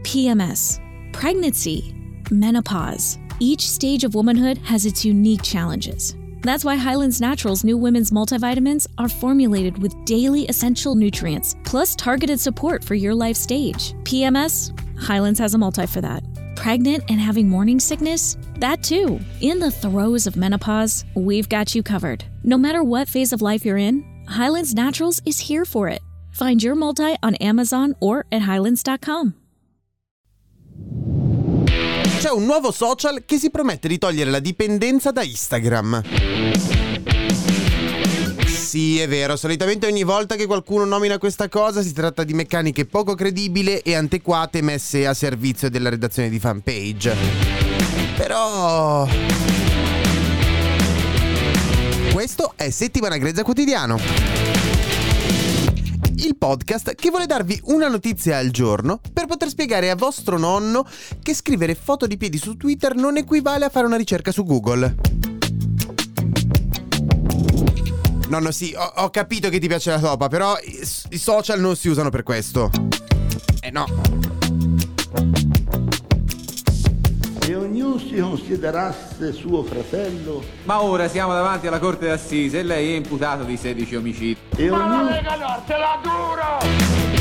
PMS, pregnancy, menopause. Each stage of womanhood has its unique challenges. That's why Highlands Naturals' new women's multivitamins are formulated with daily essential nutrients, plus targeted support for your life stage. PMS? Highlands has a multi for that. Pregnant and having morning sickness? That too. In the throes of menopause, we've got you covered. No matter what phase of life you're in, Highlands Naturals is here for it. Find your multi on Amazon or at highlands.com. C'è un nuovo social che si promette di togliere la dipendenza da Instagram. Sì, è vero, solitamente ogni volta che qualcuno nomina questa cosa si tratta di meccaniche poco credibili e antiquate messe a servizio della redazione di fanpage. Però... questo è Settimana Grezza Quotidiano, il podcast che vuole darvi una notizia al giorno per poter spiegare a vostro nonno che scrivere foto di piedi su Twitter non equivale a fare una ricerca su Google. Nonno, sì, ho capito che ti piace la topa, però i social non si usano per questo. No. E ognuno si considerasse suo fratello. Ma ora siamo davanti alla corte d'assise e lei è imputato di 16 omicidi. E Ma ognuno... la Lega Nord te la giuro!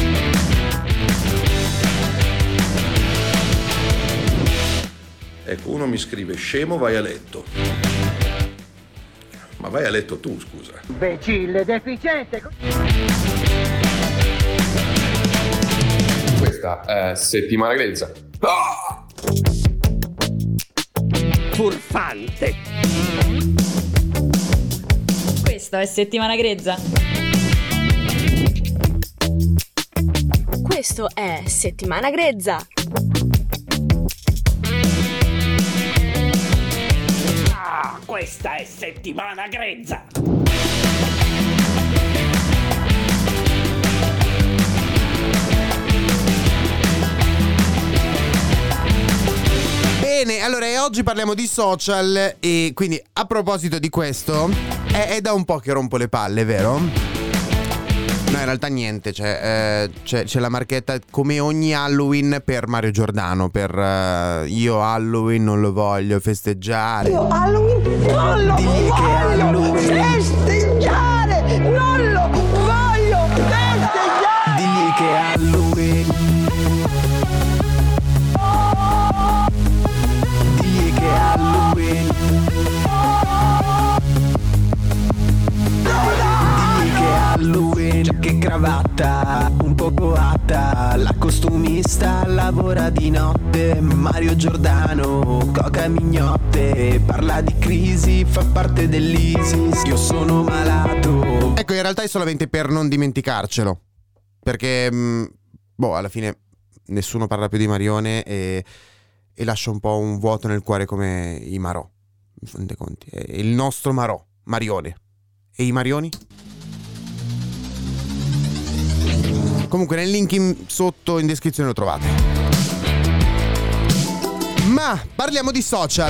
Ecco, uno mi scrive: scemo, vai a letto. Ma vai a letto tu, scusa. Imbecille, deficiente! Questa è Settimana Grezza. Furfante! Questo è Settimana Grezza. Questo è Settimana Grezza. Ah, questa è Settimana Grezza! Bene, allora oggi parliamo di social e quindi a proposito di questo è da un po' che rompo le palle, vero? No, in realtà niente, c'è la marchetta come ogni Halloween per Mario Giordano, per io Halloween non lo voglio festeggiare. Io Halloween non lo voglio festeggiare, non lo voglio festeggiare. Digli che Halloween. Digli che Halloween. Digli che Halloween. Giacca e cravatta, un po' coatta. La costumista lavora di notte. Mario Giordano, coca mignotte. Parla di crisi, fa parte dell'ISIS. Io sono malato. Ecco, in realtà è solamente per non dimenticarcelo, perché alla fine nessuno parla più di Marione e lascia un po' un vuoto nel cuore come i Marò, in fin dei conti. È il nostro Marò, Marione. E i Marioni? Comunque nel link sotto in descrizione lo trovate. Ma parliamo di social.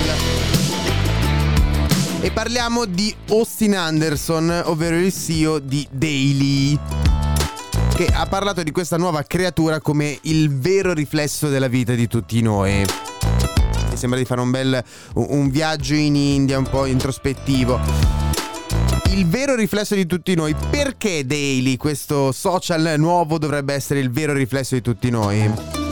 E parliamo di Austin Anderson, ovvero il CEO di Daily, che ha parlato di questa nuova creatura come il vero riflesso della vita di tutti noi. Mi sembra di fare un viaggio in India un po' introspettivo. Il vero riflesso di tutti noi. Perché Daily, questo social nuovo, dovrebbe essere il vero riflesso di tutti noi?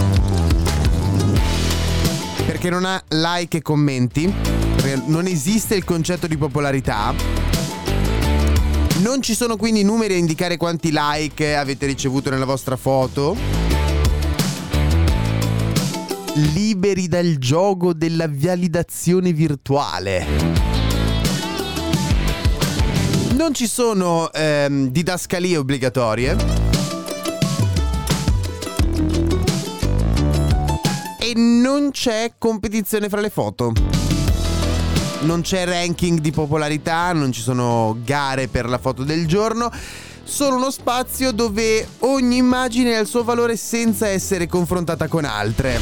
Perché non ha like e commenti, perché non esiste il concetto di popolarità. Non ci sono quindi numeri a indicare quanti like avete ricevuto nella vostra foto. Liberi dal gioco della validazione virtuale. Non ci sono didascalie obbligatorie. E non c'è competizione fra le foto. Non c'è ranking di popolarità, non ci sono gare per la foto del giorno. Solo uno spazio dove ogni immagine ha il suo valore senza essere confrontata con altre.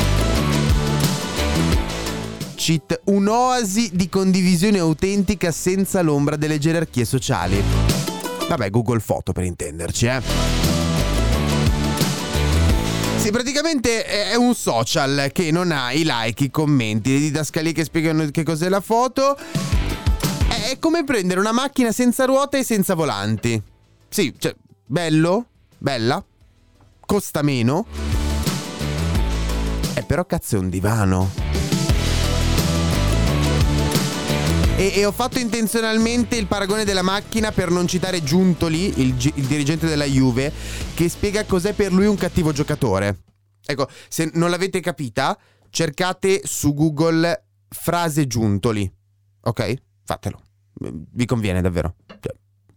Cheat, un'oasi di condivisione autentica senza l'ombra delle gerarchie sociali. Vabbè, Google Foto per intenderci, Sì, praticamente è un social che non ha i like, i commenti, le didascalie che spiegano che cos'è la foto. È come prendere una macchina senza ruote e senza volanti. Sì, cioè, bello, bella, costa meno. Però cazzo è un divano. E ho fatto intenzionalmente il paragone della macchina per non citare Giuntoli, il dirigente della Juve, che spiega cos'è per lui un cattivo giocatore. Ecco, se non l'avete capita, cercate su Google frase Giuntoli. Ok? Fatelo. Vi conviene davvero. Cioè,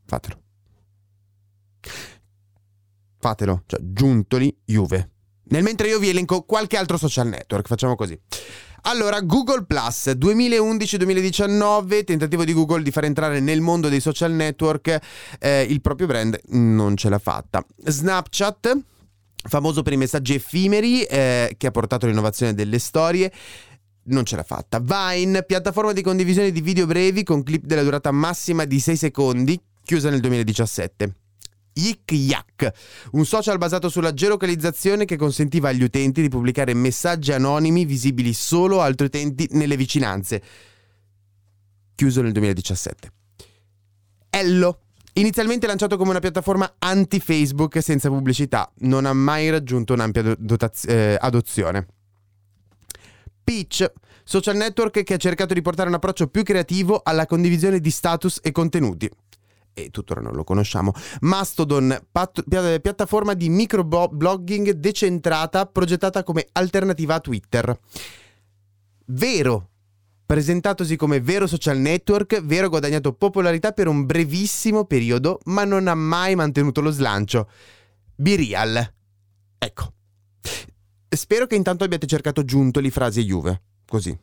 fatelo. Cioè, Giuntoli, Juve. Nel mentre io vi elenco qualche altro social network. Facciamo così. Allora, Google Plus 2011-2019, tentativo di Google di far entrare nel mondo dei social network il proprio brand, non ce l'ha fatta. Snapchat, famoso per i messaggi effimeri, che ha portato l'innovazione delle storie, non ce l'ha fatta. Vine, piattaforma di condivisione di video brevi con clip della durata massima di 6 secondi, chiusa nel 2017. Yik Yak, un social basato sulla geolocalizzazione che consentiva agli utenti di pubblicare messaggi anonimi visibili solo a altri utenti nelle vicinanze, chiuso nel 2017. Ello, inizialmente lanciato come una piattaforma anti-Facebook senza pubblicità, non ha mai raggiunto un'ampia adozione. Peach, social network che ha cercato di portare un approccio più creativo alla condivisione di status e contenuti. E tuttora non lo conosciamo. Mastodon, piattaforma di microblogging decentrata progettata come alternativa a Twitter. Vero, presentatosi come vero social network, Vero ha guadagnato popolarità per un brevissimo periodo, ma non ha mai mantenuto lo slancio. BeReal. Ecco. Spero che intanto abbiate cercato Giuntoli frase Juve. Così.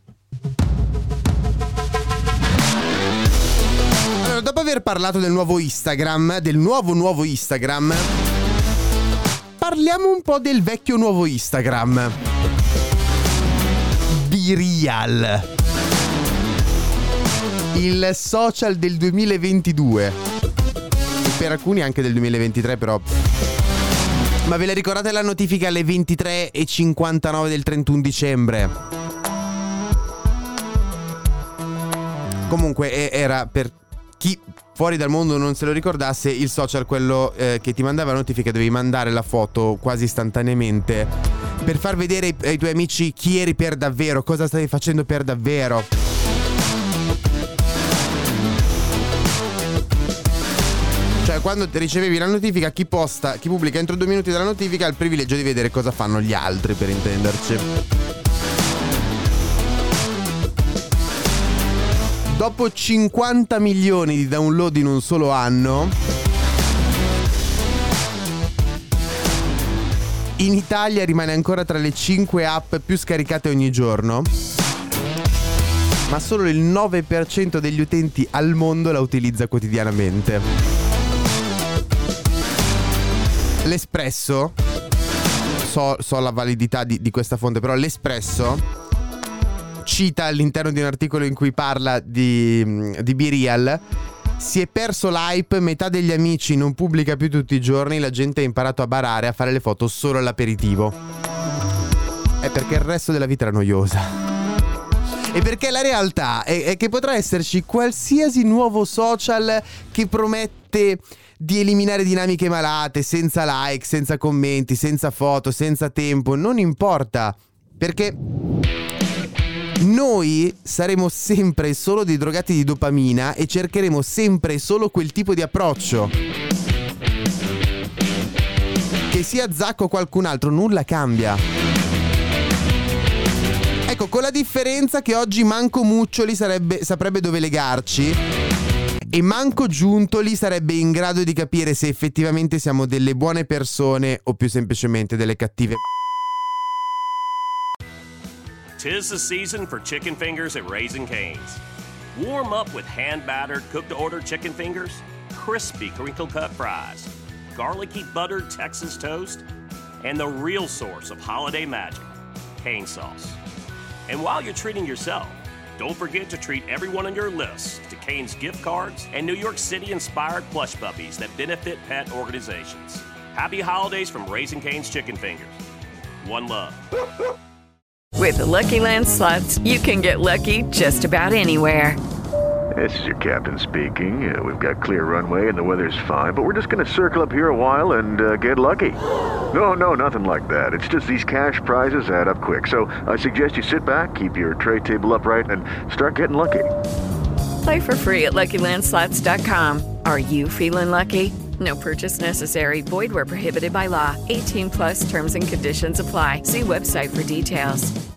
Dopo aver parlato del nuovo Instagram, del nuovo Instagram, parliamo un po' del vecchio nuovo Instagram. BeReal, il social del 2022 e per alcuni anche del 2023 però. Ma ve la ricordate la notifica alle 23:59 del 31 dicembre? Comunque era per chi fuori dal mondo non se lo ricordasse, il social quello che ti mandava notifica, dovevi mandare la foto quasi istantaneamente per far vedere ai tuoi amici chi eri per davvero, cosa stavi facendo per davvero. Cioè quando ricevevi la notifica, chi pubblica entro 2 minuti dalla notifica ha il privilegio di vedere cosa fanno gli altri, per intenderci. Dopo 50 milioni di download in un solo anno, in Italia rimane ancora tra le 5 app più scaricate ogni giorno, ma solo il 9% degli utenti al mondo la utilizza quotidianamente. L'Espresso, so la validità di questa fonte, però l'Espresso cita all'interno di un articolo in cui parla di BeReal: si è perso l'hype, metà degli amici non pubblica più tutti i giorni, la gente ha imparato a barare, a fare le foto solo all'aperitivo. È perché il resto della vita era noiosa. E perché la realtà è che potrà esserci qualsiasi nuovo social che promette di eliminare dinamiche malate, senza like, senza commenti, senza foto, senza tempo, non importa, perché noi saremo sempre solo dei drogati di dopamina e cercheremo sempre solo quel tipo di approccio. Che sia Zacco o qualcun altro, nulla cambia. Ecco, con la differenza che oggi manco Muccioli saprebbe dove legarci e manco Giuntoli sarebbe in grado di capire se effettivamente siamo delle buone persone o più semplicemente delle cattive. 'Tis the season for chicken fingers at Raising Cane's. Warm up with hand-battered, cooked-to-order chicken fingers, crispy crinkle-cut fries, garlicky buttered Texas toast, and the real source of holiday magic, cane sauce. And while you're treating yourself, don't forget to treat everyone on your list to Cane's gift cards and New York City-inspired plush puppies that benefit pet organizations. Happy holidays from Raising Cane's Chicken Fingers. one love. With the Lucky Land Slots, you can get lucky just about anywhere. This is your captain speaking. We've got clear runway and the weather's fine, but we're just going to circle up here a while and get lucky. No, nothing like that. It's just these cash prizes add up quick. So I suggest you sit back, keep your tray table upright, and start getting lucky. Play for free at LuckyLandSlots.com. Are you feeling lucky? No purchase necessary. Void where prohibited by law. 18+ terms and conditions apply. See website for details.